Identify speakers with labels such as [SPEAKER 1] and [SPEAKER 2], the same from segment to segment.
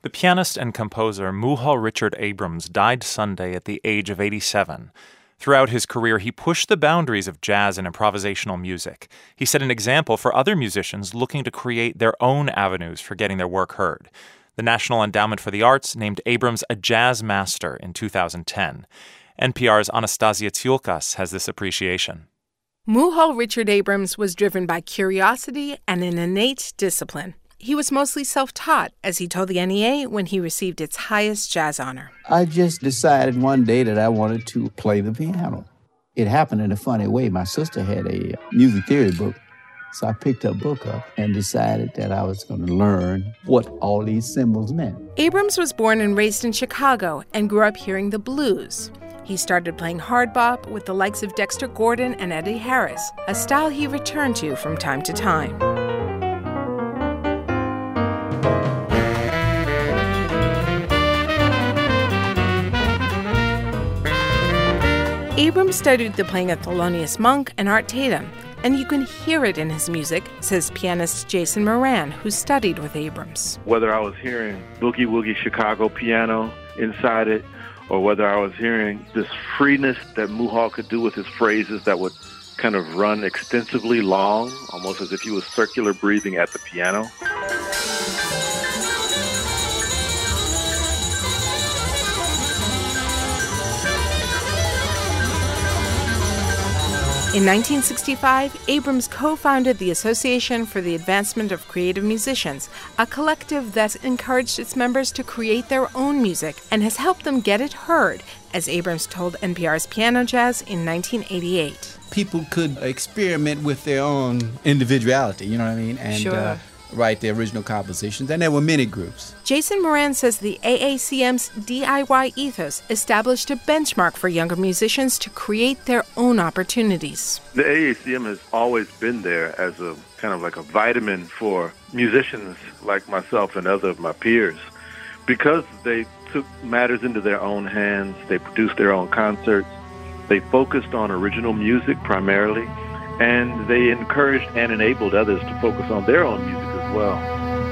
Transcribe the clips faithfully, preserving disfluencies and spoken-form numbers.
[SPEAKER 1] The pianist and composer Muhal Richard Abrams died Sunday at the age of eighty-seven. Throughout his career, he pushed the boundaries of jazz and improvisational music. He set an example for other musicians looking to create their own avenues for getting their work heard. The National Endowment for the Arts named Abrams a jazz master in two thousand ten. N P R's Anastasia Tsiolkas has this appreciation.
[SPEAKER 2] Muhal Richard Abrams was driven by curiosity and an innate discipline. He was mostly self-taught, as he told the N E A when he received its highest jazz honor.
[SPEAKER 3] I just decided one day that I wanted to play the piano. It happened in a funny way. My sister had a music theory book, so I picked her book up and decided that I was going to learn what all these symbols meant.
[SPEAKER 2] Abrams was born and raised in Chicago and grew up hearing the blues. He started playing hard bop with the likes of Dexter Gordon and Eddie Harris, a style he returned to from time to time. Abrams studied the playing of Thelonious Monk and Art Tatum, and you can hear it in his music, says pianist Jason Moran, who studied with Abrams.
[SPEAKER 4] Whether I was hearing Boogie Woogie Chicago piano inside it, or whether I was hearing this freeness that Muhal could do with his phrases that would kind of run extensively long, almost as if he was circular breathing at the piano.
[SPEAKER 2] In nineteen sixty-five, Abrams co-founded the Association for the Advancement of Creative Musicians, a collective that encouraged its members to create their own music and has helped them get it heard, as Abrams told N P R's Piano Jazz in nineteen eighty-eight.
[SPEAKER 3] People could experiment with their own individuality, you know what I mean? And
[SPEAKER 2] sure.
[SPEAKER 3] uh, write their original compositions. And there were many groups.
[SPEAKER 2] Jason Moran says the A A C M's D I Y ethos established a benchmark for younger musicians to create their own opportunities.
[SPEAKER 4] The A A C M has always been there as a kind of like a vitamin for musicians like myself and other of my peers, because they took matters into their own hands. They produced their own concerts. They focused on original music primarily, and they encouraged and enabled others to focus on their own music as well.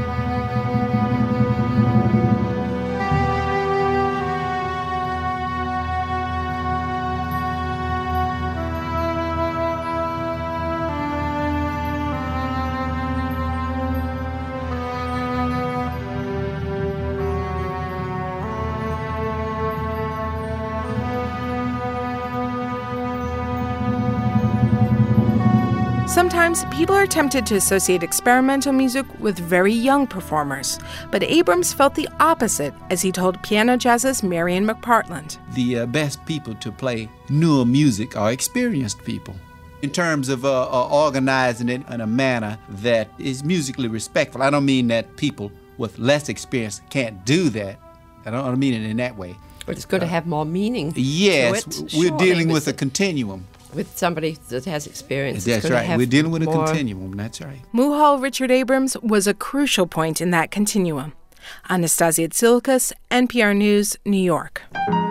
[SPEAKER 2] Sometimes people are tempted to associate experimental music with very young performers, but Abrams felt the opposite, as he told Piano Jazz's Marion McPartland.
[SPEAKER 3] The uh, best people to play newer music are experienced people. In terms of uh, uh, organizing it in a manner that is musically respectful, I don't mean that people with less experience can't do that. I don't, I don't mean it in that way.
[SPEAKER 5] But it's going uh, to have more meaning.
[SPEAKER 3] Yes,
[SPEAKER 5] to it.
[SPEAKER 3] we're
[SPEAKER 5] Surely
[SPEAKER 3] dealing with,
[SPEAKER 5] with
[SPEAKER 3] a continuum.
[SPEAKER 5] With somebody that has experience.
[SPEAKER 3] That's right. We're dealing with a continuum. That's right.
[SPEAKER 2] Muhal Richard Abrams was a crucial point in that continuum. Anastasia Tsiolkas, N P R News, New York.